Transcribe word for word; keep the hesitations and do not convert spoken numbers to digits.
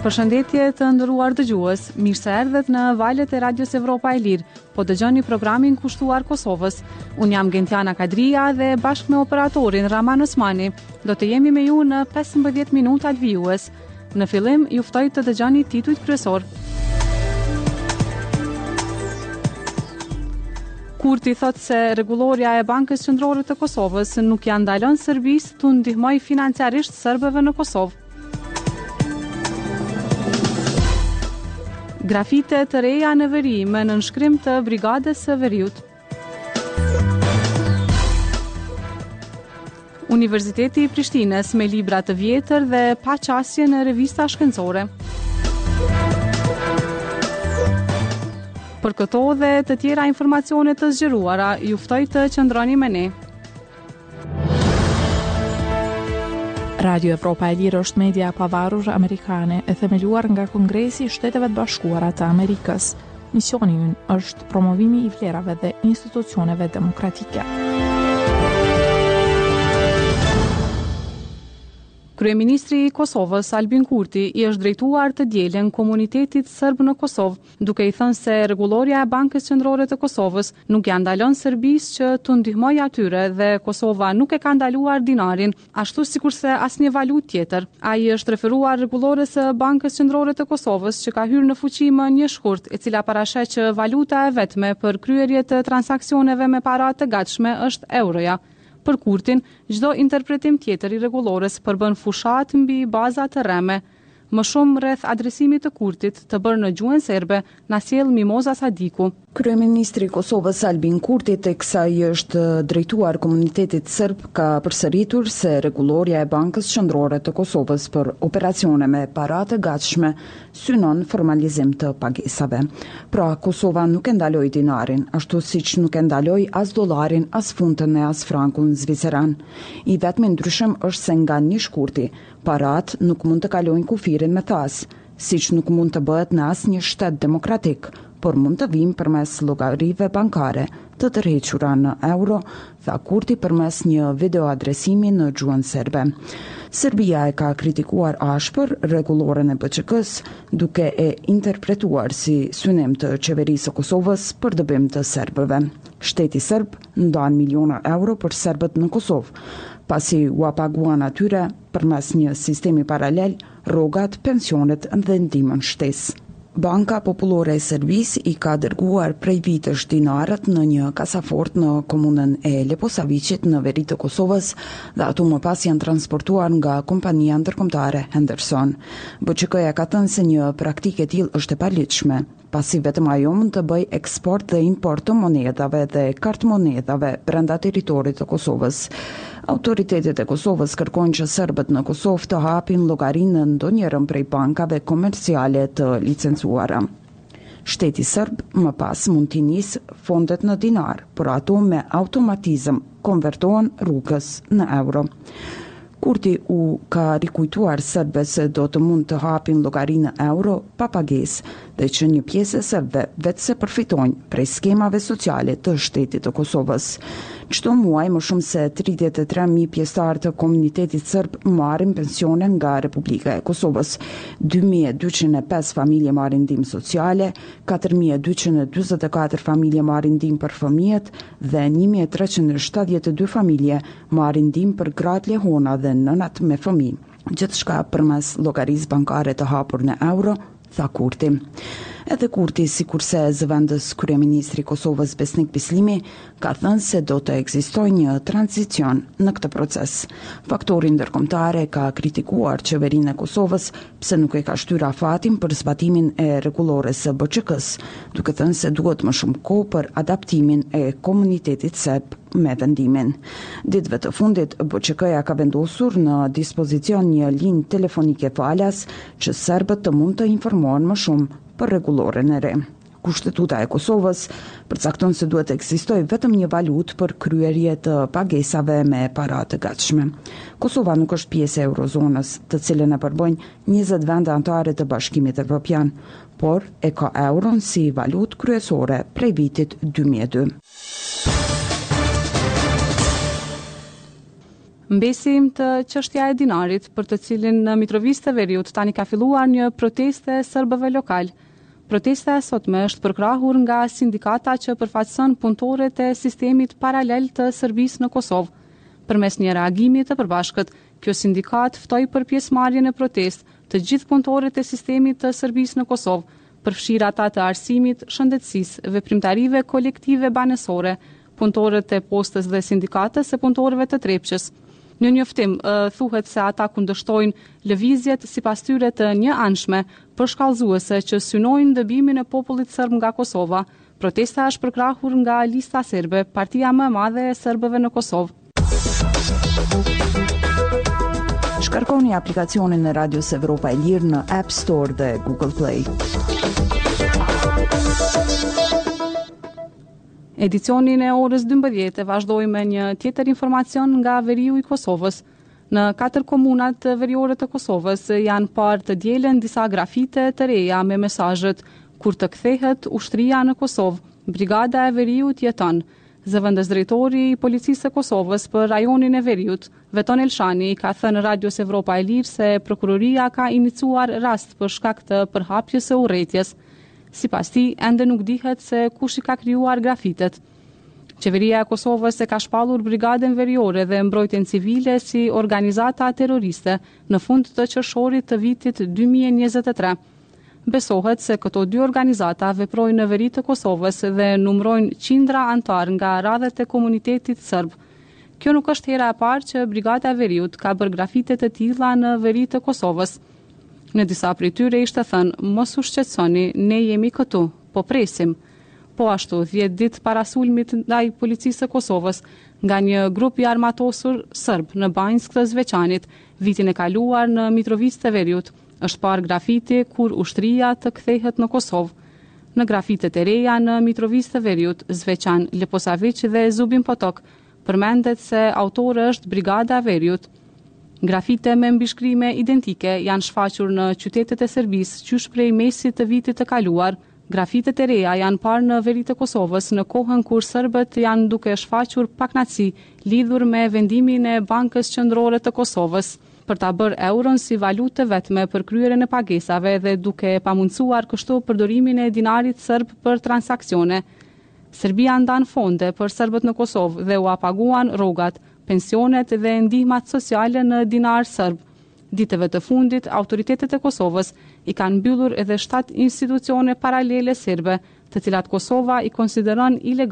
Përshëndetje të nderuar dëgjues, mirë se erdhët në valët e Radios Evropa e Lirë. Po dëgjoni programin kushtuar Kosovës. Unë jam Gentiana Kadria dhe bashkë me operatorin Raman Osmani do të jemi me ju në pesëmbëdhjetë minutat vijues. Në fillim, ju ftoj të dëgjoni titujt kryesor. Kurti thot se rregulloria e Bankës Qendrore të Kosovës nuk ja ndalon Serbisë të ndihmojë financiarisht serbëve në Kosovë. Grafite të reja në veri me nënshkrim të Brigadës së Veriut. Universiteti i Prishtinës me libra të vjetër dhe pa qasje në revista shkencore. Për këto dhe të tjera informacione të zgjeruara, ju ftoj të qëndroni me ne. Radio Evropa e Lirë është media pavarur amerikane e themeluar nga Kongresi i Shteteve të Bashkuara të Amerikës. Misioni i ynë është promovimi i vlerave dhe institucioneve demokratike. Kryeministri i Kosovës, Albin Kurti, i është drejtuar të dielën komunitetit serb në Kosovë, duke i thënë se rregulloria e Bankës Qendrore të Kosovës nuk ja ndalon Serbisë që të ndihmojë atyre dhe Kosova nuk e ka ndaluar dinarin, ashtu sikurse asnjë valutë tjetër. Ai është referuar rregullores së Bankës Qendrore të Kosovës që ka hyrë në fuqi më një shkurt, e cila parasheh që valuta e vetme për kryerje të transaksioneve me para të gatshme është euroja. Për Kurtin, çdo interpretim tjetër i rregullores përbën fushat mbi baza të rreme. Më shumë rreth adresimit të Kurtit të bërë në gjuhën serbe na sjell Mimoza Sadiku. Kryeministri i Kosovës Albin Kurti, teksa i është drejtuar komunitetit serb, ka përsëritur se rregulloria e Bankës Qendrore të Kosovës për operacione me para të gatshme synon formalizim të pagesave. Pra, Kosova nuk e ndaloi dinarin, ashtu siç nuk e ndaloi as dollarin, as funtën e as frankun zviceran. I vetmi ndryshim është se nga një shkurti, parat nuk mund të kalojnë kufirin me thas, siç nuk mund të bëhet në asnjë shtet demokratik, por mund të vijnë përmes llogarive bankare të tërhequra në euro, tha Kurti përmes një videoadresimi në gjuhën serbe. Serbia e ka kritikuar ashpër rregulloren e B Q K-s, duke e interpretuar si synim të qeverisë së Kosovës për dëbim të serbëve. Shteti serb ndan miliona euro për serbët në Kosovë, pasi u paguan atyre përmes një sistemi paralel rrogat, pensionet dhe ndihmën shtesë. Banka Popullore e Serbisë i ka dërguar prej vitesh dinarët në një kasafort në komunën e Leposaviqit në veri të Kosovës dhe ato më pas janë transportuar nga kompania ndërkombëtare Henderson. B Q K-ja ka thënë se një praktikë e tillë është e paligjshme, pasi vetëm ajo mund të bëj eksport dhe import të monedhave dhe kartmonedhave brenda territorit të Kosovës. Autoritetet e Kosovës kërkojnë që serbët në Kosovë të hapin llogarinë në ndonjërin prej bankave komerciale të licencuara. Shteti serb më pas mund t'i nisë fondet në dinar, por ato me automatizëm konvertohen rrugës në euro. Kurti u ka rikujtuar serbëve se do të mund të hapin llogarinë në euro pa pagesë dhe që një pjesë e serbëve vetëse përfitojnë prej skemave sociale të shtetit të Kosovës. Çdo muaj më shumë se tridhjetë e tre mijë pjesëtar të komunitetit serb marrin pensione nga Republika e Kosovës. dy mijë e dyqind e pesë familje marrin ndihmë sociale, katër mijë e dyqind e dyzet e katër familje marrin ndihmë për fëmijët dhe një mijë e treqind e shtatëdhjetë e dy familje marrin ndihmë për gratë lehona dhe nënat me fëmijë. Gjithçka përmes llogarisë bankare të hapur në euro, tha Kurti. Edhe Kurti, sikurse zëvendës kryeministri i Kosovës Besnik Bislimi, ka thënë se do të ekzistojë një tranzicion në këtë proces. Faktori ndërkombëtar ka kritikuar qeverinë e Kosovës pse nuk e ka shtyr afatin për zbatimin e rregullores së B Q K-s, duke thënë se duhet më shumë kohë për adaptimin e komunitetit serb me vendimin. Ditëve të fundit, B Q K-ja ka vendosur në dispozicion një linjë telefonike falas që serbët të mund të informohen më shumë për rregulloren e re. Kushtetuta e Kosovës përcakton se duhet të ekzistojë vetëm një valutë për kryerje të pagesave me para të gatshme. Kosova nuk është pjesë e eurozonës, të cilën e përbojnë njëzet vende anëtare të Bashkimit Evropian, por e ka euron si valutë kryesore prej vitit dy mijë e dy. Mbesim të çështja e dinarit, për të cilin në Mitrovisë të Veriut tani ka filluar një proteste e serbëve lokal. Protesta e sotme është përkrahur nga sindikata që përfaqëson punëtorët e sistemit paralel të Serbisë në Kosovë. Përmes një reagimi të përbashkët, kjo sindikat ftoi për pjesëmarrje në protestë të gjithë punëtorët e sistemit të Serbisë në Kosovë, përfshirë ata të arsimit, shëndetësisë, veprimtarive kolektive banesore, punëtorët e postës dhe sindikatës e punëtorëve të Trepçës. Në njoftim, thuhet se ata kundërshtojnë lëvizjet sipas tyre të njëanshme përshkallëzuese që synojnë dëbimin e popullit serb nga Kosova. Protesta është përkrahur nga Lista Serbe, partia më e madhe e serbëve në Kosovë. Shkarkoni aplikacionin e Radios Evropa e Lirë në App Store dhe Google Play. Edicionin e orës dymbëdhjetë e vazhdoi me një tjetër informacion nga veriu i Kosovës. Në katër komunat veriore të Kosovës janë parë të dielen disa grafite të reja me mesazhet "Kur të kthehet ushtria në Kosovë, brigada e veriut jeton". Zëvendës drejtori i policisë së Kosovës për rajonin e Veriut, Veton Elshani, ka thënë Radios Evropa e Lirë se prokuroria ka iniciuar rast për shkak të përhapjes së urrëties. Sipas tij, ende nuk dihet se kush i ka krijuar grafitet. Qeveria e Kosovës e ka shpallur brigadën veriore dhe mbrojtjen civile si organizata terroriste në fund të qershorit të vitit dy mijë e njëzet e tre. Besohet se këto dy organizata veprojnë në veri të Kosovës dhe numrojnë qindra antar nga radhët e komunitetit serb. Kjo nuk është hera e parë që Brigada e Veriut ka bërë grafite të tilla në veri të Kosovës. Në disa prej tyre ishte thënë, mos u shqetësoni, ne jemi këtu, po presim. Po ashtu, dhjetë ditë para sulmit ndaj policisë së Kosovës nga një grup i armatosur serb në Banjsk të Zveçanit, vitin e kaluar në Mitrovisë të Veriut, është parë grafiti kur ushtria të kthehet në Kosovë. Në grafitet e reja në Mitrovisë të Veriut, Zveçan, Leposavić dhe Zubin Potok, përmendet se autore është Brigada e Veriut. Grafite me mbishkrime identike janë shfaqur në qytetet e Serbisë qysh prej mesit të vitit të kaluar. Grafitet e reja janë parë në veri të Kosovës në kohën kur serbët janë duke shfaqur pakënaqësi lidhur me vendimin e Bankës Qendrore të Kosovës për ta bërë euron si valutë vetme për kryerjen e pagesave dhe duke pamundsuar kështu përdorimin e dinarit serb për transaksione. Serbia ndan fonde për serbët në Kosovë dhe u paguan rrogat, pensionet dhe ndihmat sociale në dinar serb. Ditëve të fundit, autoritetet e Kosovës i kanë mbyllur edhe shtat institucione paralele serbe, të cilat Kosova i konsideron ilegale.